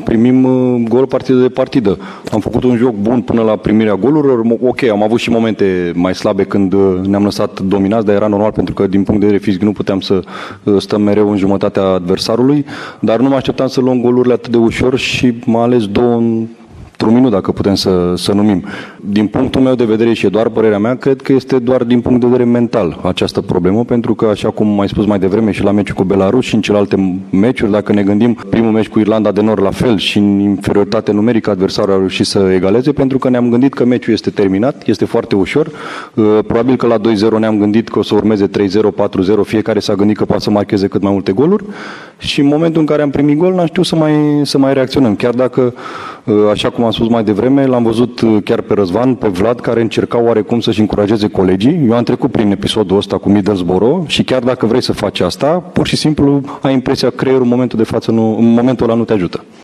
primim gol partidă de partidă. Am făcut un joc bun până la primirea golurilor. Ok, am avut și momente mai slabe când ne-am lăsat dominați, dar era normal pentru că din punct de vedere fizic nu puteam să stăm mereu în jumătatea adversarului, dar nu mă așteptam să luăm golurile atât de ușor și m-a ales două într-un minut, dacă putem să numim. Din punctul meu de vedere, și e doar părerea mea, cred că este doar din punct de vedere mental această problemă, pentru că, așa cum ai spus mai devreme și la meciul cu Belarus și în celelalte meciuri, dacă ne gândim, primul meci cu Irlanda de Nord la fel și în inferioritate numerică adversarul a reușit să egaleze, pentru că ne-am gândit că meciul este terminat, este foarte ușor. Probabil că la 2-0 ne-am gândit că o să urmeze 3-0, 4-0, fiecare s-a gândit că poate să marcheze cât mai multe goluri și în momentul în care am primit gol n-am știut să mai reacționăm, chiar dacă, așa cum am spus mai devreme, l-am văzut chiar pe Răzvan, pe Vlad, care încercau oarecum să-și încurajeze colegii. Eu am trecut prin episodul ăsta cu Middlesbrough și chiar dacă vrei să faci asta, pur și simplu ai impresia că creierul în momentul de față în momentul ăla nu te ajută.